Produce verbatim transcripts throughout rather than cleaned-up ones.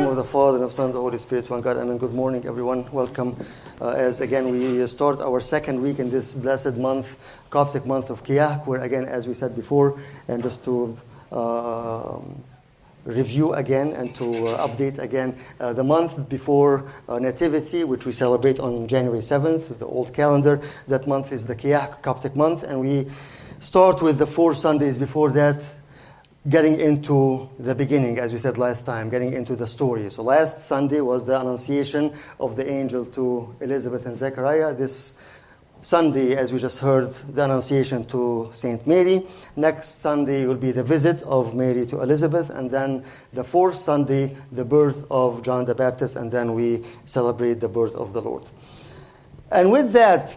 name of the Father, and of the Son, and the Holy Spirit, one God. Amen. Good morning, everyone. Welcome. Uh, as again, we start our second week in this blessed month, Coptic month of Kiahk, where again, as we said before, and just to uh, review again and to uh, update again, uh, the month before uh, Nativity, which we celebrate on January seventh, the old calendar, that month is the Kiahk Coptic month, and we start with the four Sundays before that, getting into the beginning, as we said last time, getting into the story. So last Sunday was the Annunciation of the angel to Elizabeth and Zechariah. This Sunday, as we just heard, the Annunciation to Saint Mary. Next Sunday will be the visit of Mary to Elizabeth. And then the fourth Sunday, the birth of John the Baptist. And then we celebrate the birth of the Lord. And with that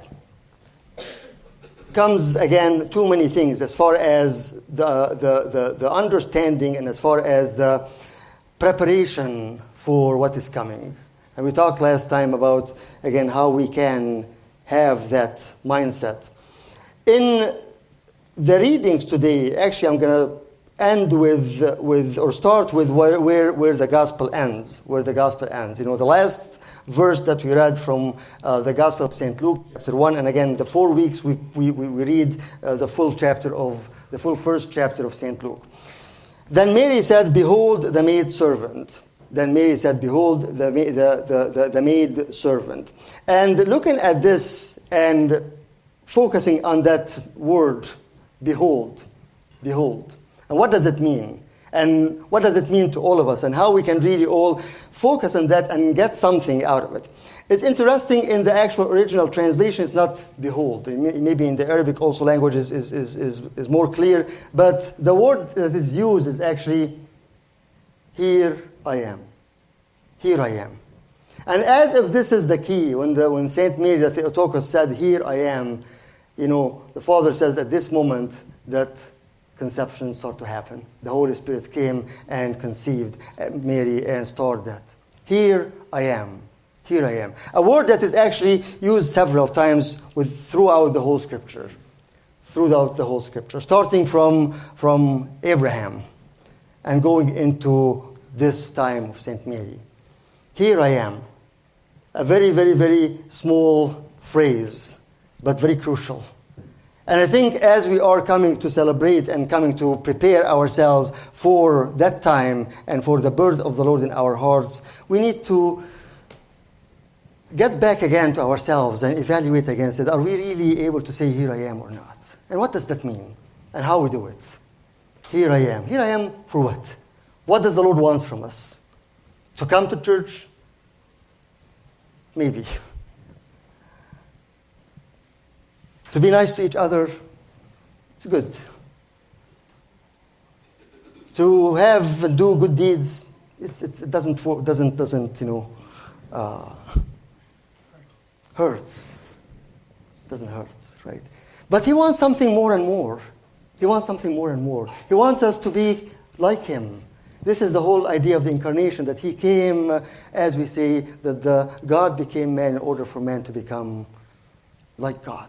comes, again, too many things as far as the, the, the, the understanding and as far as the preparation for what is coming. And we talked last time about, again, how we can have that mindset. In the readings today, actually, I'm going to end with, with or start with where, where, where the gospel ends, where the gospel ends. You know, the last verse that we read from uh, the Gospel of Saint Luke, chapter one, and again, the four weeks we, we, we read uh, the full chapter of, the full first chapter of Saint Luke. Then Mary said, "Behold the maid servant." Then Mary said, "Behold the, the, the, the, the maid servant." And looking at this and focusing on that word, behold, behold. And what does it mean? And what does it mean to all of us? And how we can really all focus on that and get something out of it. It's interesting, in the actual original translation, it's not behold. Maybe in the Arabic also language is, is, is, is, is more clear. But the word that is used is actually, here I am. Here I am. And as if this is the key, when, the, when Saint Mary the Theotokos said, here I am, you know, the Father says at this moment that conception started to happen. The Holy Spirit came and conceived Mary and started that. Here I am. Here I am. A word that is actually used several times with, throughout the whole Scripture. Throughout the whole Scripture. Starting from, from Abraham and going into this time of Saint Mary. Here I am. A very, very, very small phrase, but very crucial. And I think as we are coming to celebrate and coming to prepare ourselves for that time and for the birth of the Lord in our hearts, we need to get back again to ourselves and evaluate again. Say, are we really able to say, here I am or not? And what does that mean? And how we do it? Here I am. Here I am for what? What does the Lord want from us? To come to church? Maybe. To be nice to each other, it's good. To have and do good deeds, it's, it doesn't doesn't doesn't you know uh, hurts. Doesn't hurt, right? But He wants something more and more. He wants something more and more. He wants us to be like Him. This is the whole idea of the incarnation, that He came, uh, as we say, that the God became man in order for man to become like God.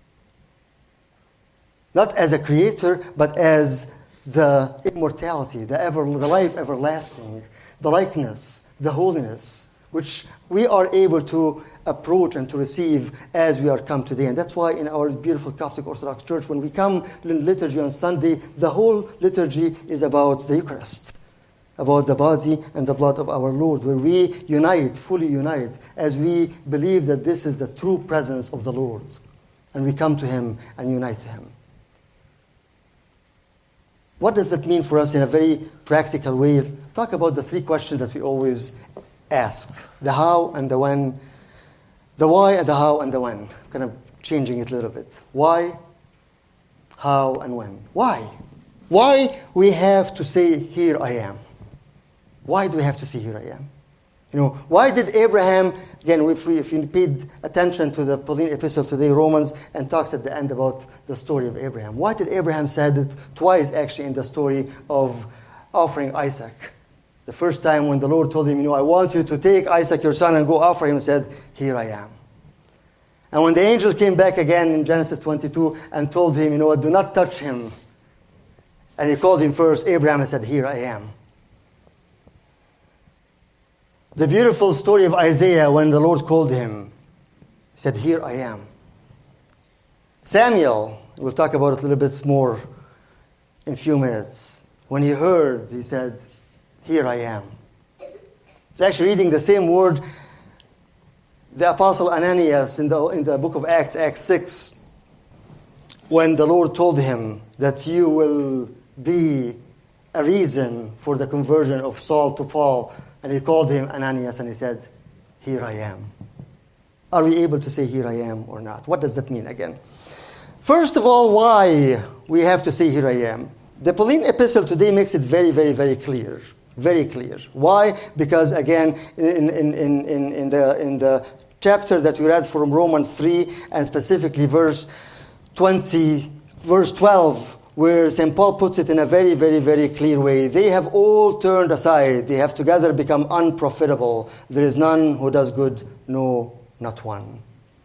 Not as a creator, but as the immortality, the ever, the life everlasting, the likeness, the holiness, which we are able to approach and to receive as we are come today. And that's why in our beautiful Coptic Orthodox Church, when we come in liturgy on Sunday, the whole liturgy is about the Eucharist, about the body and the blood of our Lord, where we unite, fully unite, as we believe that this is the true presence of the Lord. And we come to Him and unite to Him. What does that mean for us in a very practical way? Talk about the three questions that we always ask. The how and the when. The why and the how and the when. Kind of changing it a little bit. Why, how, and when. Why? Why we have to say, here I am? Why do we have to say, here I am? You know, why did Abraham, again, if, we, if you paid attention to the Pauline epistle today, Romans, and talks at the end about the story of Abraham. Why did Abraham said it twice, actually, in the story of offering Isaac? The first time when the Lord told him, you know, I want you to take Isaac, your son, and go offer him, he said, here I am. And when the angel came back again in Genesis twenty-two and told him, you know, do not touch him. And he called him first, Abraham, and said, here I am. The beautiful story of Isaiah when the Lord called him. He said, here I am. Samuel, we'll talk about it a little bit more in a few minutes. When he heard, he said, here I am. He's actually reading the same word the Apostle Ananias in the, in the book of Acts, Acts six, when the Lord told him that you will be a reason for the conversion of Saul to Paul. And he called him Ananias and he said, here I am. Are we able to say here I am or not? What does that mean again? First of all, why we have to say here I am? The Pauline epistle today makes it very, very, very clear. Very clear. Why? Because again, in, in, in, in, in, the, in the chapter that we read from Romans three, and specifically verse twenty, verse twelve, where Saint Paul puts it in a very, very, very clear way. They have all turned aside. They have together become unprofitable. There is none who does good, no, not one.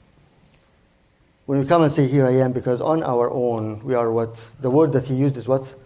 When we come and say, here I am, because on our own, we are what? The word that he used is what?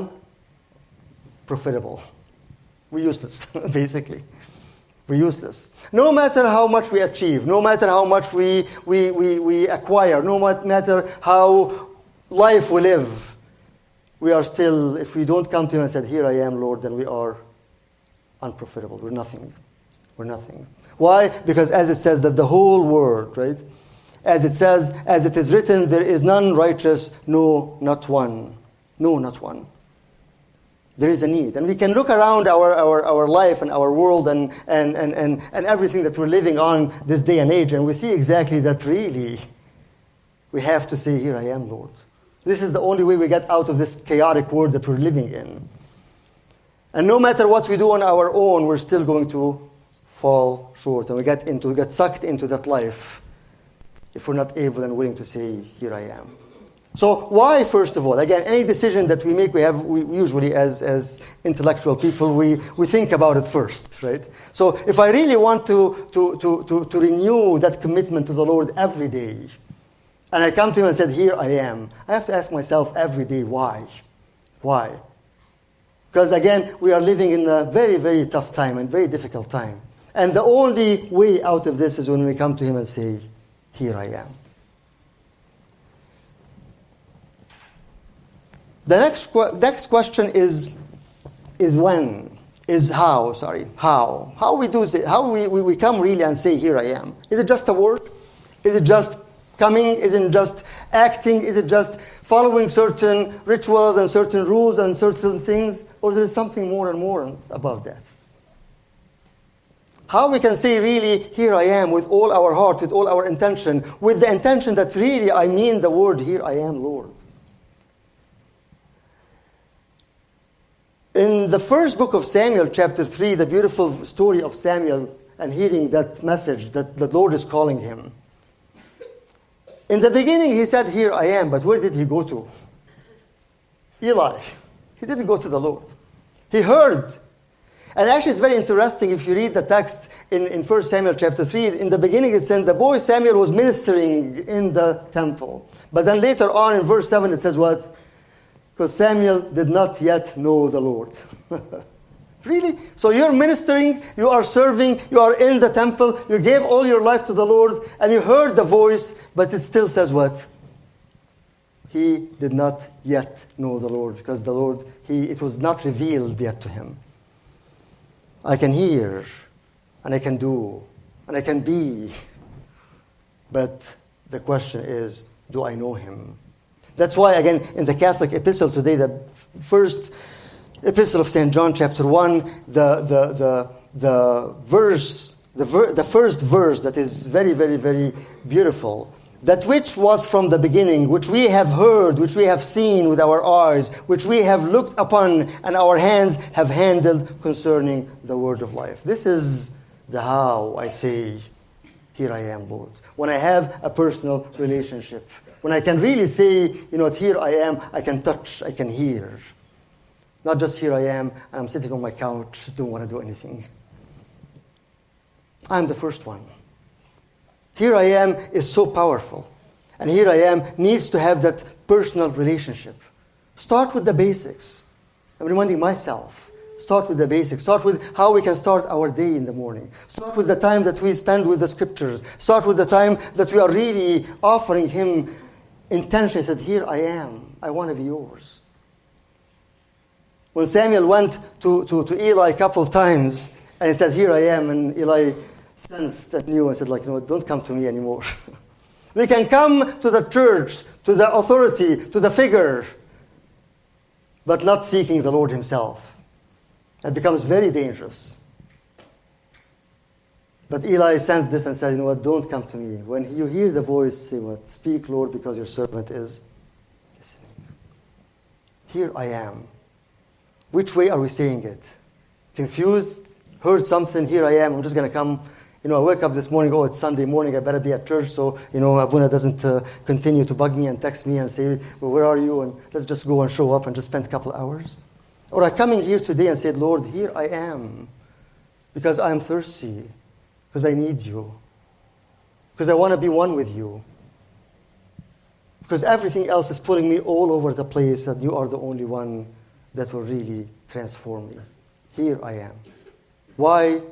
Unprofitable. We're useless, basically. We're useless. No matter how much we achieve, no matter how much we, we, we, we acquire, no matter how life we live, we are still, if we don't come to him and say, here I am, Lord, then we are unprofitable. We're nothing. We're nothing. Why? Because as it says that the whole world, right? As it says, as it is written, there is none righteous, no, not one. No, not one. There is a need. And we can look around our, our, our life and our world and, and, and, and, and everything that we're living on this day and age, and we see exactly that really we have to say, here I am, Lord. This is the only way we get out of this chaotic world that we're living in. And no matter what we do on our own, we're still going to fall short. And we get into get sucked into that life if we're not able and willing to say, here I am. So why, first of all? Again, any decision that we make, we have we usually, as, as intellectual people, we, we think about it first, right? So if I really want to, to, to, to, to renew that commitment to the Lord every day, and I come to him and said, here I am, I have to ask myself every day, why? Why? Because again, we are living in a very, very tough time and very difficult time. And the only way out of this is when we come to him and say, here I am. The next, next question is, is when, is how, sorry, how. How we do say, how we, we, we come really and say, here I am. Is it just a word? Is it just coming? Is it just acting? Is it just following certain rituals and certain rules and certain things? Or there is something more and more about that? How we can say really, here I am, with all our heart, with all our intention, with the intention that really I mean the word, here I am, Lord. In the first book of Samuel, chapter three, the beautiful story of Samuel and hearing that message that the Lord is calling him. In the beginning, he said, here I am, but where did he go to? Eli. He didn't go to the Lord. He heard. And actually, it's very interesting if you read the text in, in First Samuel chapter three. In the beginning, it said the boy Samuel was ministering in the temple. But then later on in verse seven, it says what? Because Samuel did not yet know the Lord. Really? So you're ministering, you are serving, you are in the temple, you gave all your life to the Lord, and you heard the voice, but it still says what? He did not yet know the Lord, because the Lord, he, it was not revealed yet to him. I can hear, and I can do, and I can be, but the question is, do I know him? That's why, again, in the Catholic epistle today, the first epistle of Saint John, chapter one, the the the the verse, the ver, the first verse that is very, very, very beautiful. That which was from the beginning, which we have heard, which we have seen with our eyes, which we have looked upon, and our hands have handled concerning the word of life. This is the how I say, here I am, Lord. When I have a personal relationship. When I can really say, you know, here I am, I can touch, I can hear. Not just here I am, and I'm sitting on my couch, don't want to do anything. I'm the first one. Here I am is so powerful. And here I am needs to have that personal relationship. Start with the basics. I'm reminding myself. start with the basics. Start with how we can start our day in the morning. Start with the time that we spend with the scriptures. Start with the time that we are really offering him intention. He said, here I am. I want to be yours. When Samuel went to, to, to Eli a couple of times, and he said, here I am, and Eli sensed and knew and said, like, no, don't come to me anymore. We can come to the church, to the authority, to the figure, but not seeking the Lord himself. It becomes very dangerous. But Eli sensed this and said, you know what, don't come to me. When you hear the voice, say what? Speak, Lord, because your servant is listening. Here I am. Which way are we saying it? Confused? Heard something? Here I am. I'm just going to come. You know, I wake up this morning, oh, it's Sunday morning, I better be at church, so, you know, Abuna doesn't uh, continue to bug me and text me and say, well, where are you? And let's just go and show up and just spend a couple hours. Or I come in here today and said, Lord, here I am, because I am thirsty, because I need you, because I want to be one with you, because everything else is pulling me all over the place, and you are the only one that will really transform me. Here I am. Why?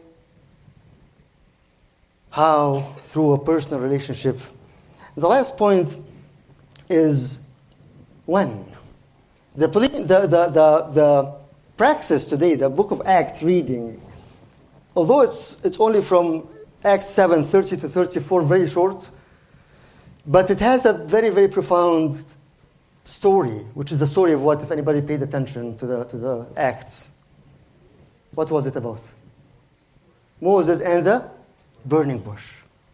How? Through a personal relationship. The last point is when. The, the, the, the, the praxis today, the book of Acts reading, although it's, it's only from Acts seven, thirty to thirty-four, very short, but it has a very, very profound story, which is the story of what, if anybody paid attention to the, to the Acts. What was it about? Moses and the burning bush.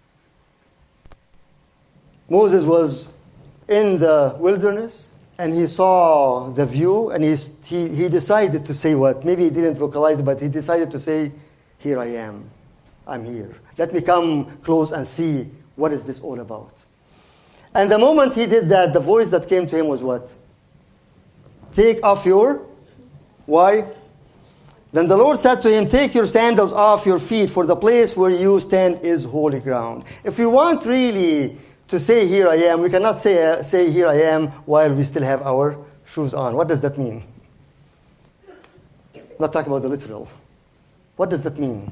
Moses was in the wilderness, and he saw the view, and he, he, he decided to say what? Maybe he didn't vocalize it, but he decided to say, here I am. I'm here. Let me come close and see what is this all about. And the moment he did that, the voice that came to him was what? Take off your... Why? Then the Lord said to him, take your sandals off your feet, for the place where you stand is holy ground. If we want really to say, here I am, we cannot say, uh, say here I am while we still have our shoes on. What does that mean? I'm not talking about the literal. What does that mean?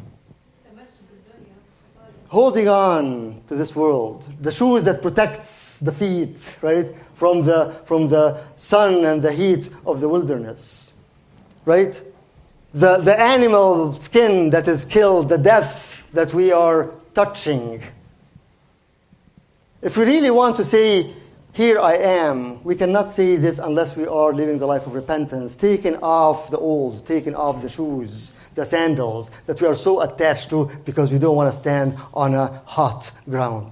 Holding on to this world. The shoes that protects the feet, right, from the, from the sun and the heat of the wilderness, right? The, the animal skin that is killed, the death that we are touching. If we really want to say, here I am, we cannot say this unless we are living the life of repentance, taking off the old, taking off the shoes, the sandals that we are so attached to because we don't want to stand on a hot ground.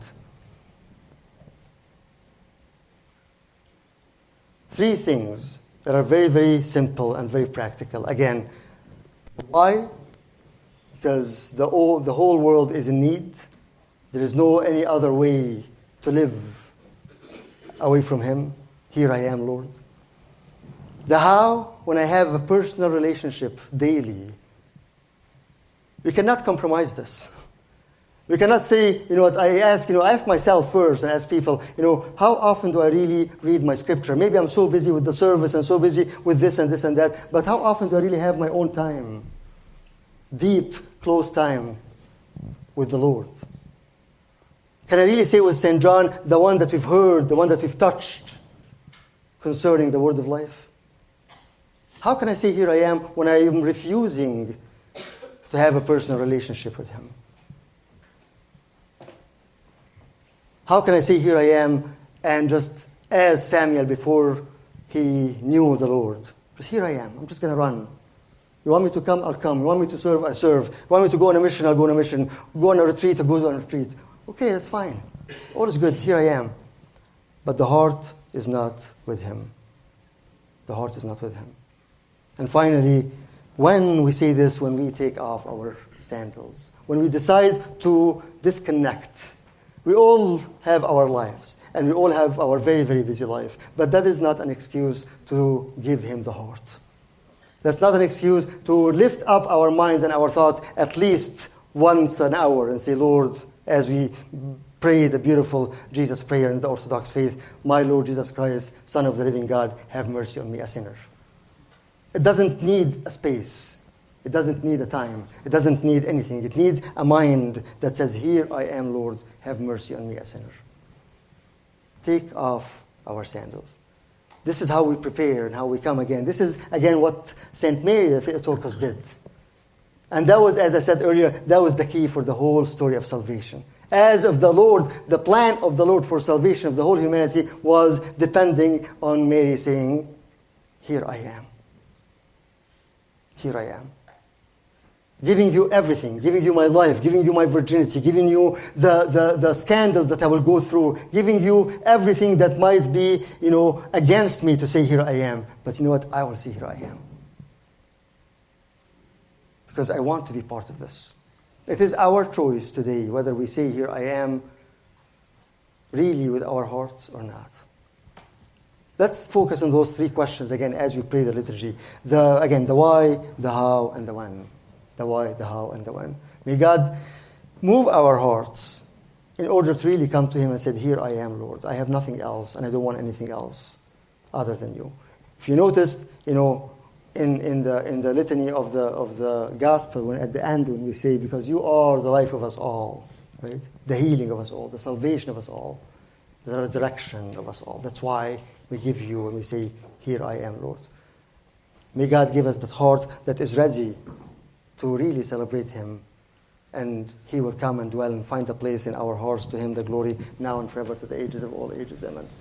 Three things that are very, very simple and very practical. Again, why? Because the whole, the whole world is in need. There is no any other way to live away from him. Here I am, Lord. The how, when I have a personal relationship daily, we cannot compromise this. We cannot say, you know what, I ask, you know, I ask myself first and ask people, you know, how often do I really read my scripture? Maybe I'm so busy with the service and so busy with this and this and that, but how often do I really have my own time? Deep, close time with the Lord. Can I really say with Saint John, the one that we've heard, the one that we've touched concerning the word of life? How can I say here I am when I am refusing to have a personal relationship with him? How can I say here I am and just as Samuel before he knew the Lord? But here I am. I'm just going to run. You want me to come? I'll come. You want me to serve? I serve. You want me to go on a mission? I'll go on a mission. Go on a retreat? I'll go on a retreat. Okay, that's fine. All is good. Here I am. But the heart is not with him. The heart is not with him. And finally, when we say this, when we take off our sandals, when we decide to disconnect, we all have our lives, and we all have our very, very busy life. But that is not an excuse to give him the heart. That's not an excuse to lift up our minds and our thoughts at least once an hour and say, Lord, as we pray the beautiful Jesus prayer in the Orthodox faith, my Lord Jesus Christ, Son of the living God, have mercy on me, a sinner. It doesn't need a space. It doesn't need a time. It doesn't need anything. It needs a mind that says, here I am, Lord, have mercy on me, a sinner. Take off our sandals. This is how we prepare and how we come again. This is, again, what Saint Mary the Theotokos did. And that was, as I said earlier, that was the key for the whole story of salvation. As of the Lord, the plan of the Lord for salvation of the whole humanity was depending on Mary saying, here I am. Here I am. Giving you everything, giving you my life, giving you my virginity, giving you the, the, the scandals that I will go through, giving you everything that might be, you know, against me to say, here I am. But you know what? I will say, here I am. Because I want to be part of this. It is our choice today whether we say, here I am, really with our hearts or not. Let's focus on those three questions again as we pray the liturgy. The, again, the why, the how, and the when. The why, the how, and the when. May God move our hearts in order to really come to Him and say, here I am, Lord. I have nothing else, and I don't want anything else other than you. If you noticed, you know, in, in, the, in the litany of the, of the gospel, when at the end when we say, because you are the life of us all, right? The healing of us all, the salvation of us all, the resurrection of us all. That's why we give you and we say, here I am, Lord. May God give us that heart that is ready to really celebrate Him, and He will come and dwell and find a place in our hearts. To Him the glory now and forever, to the ages of all ages. Amen.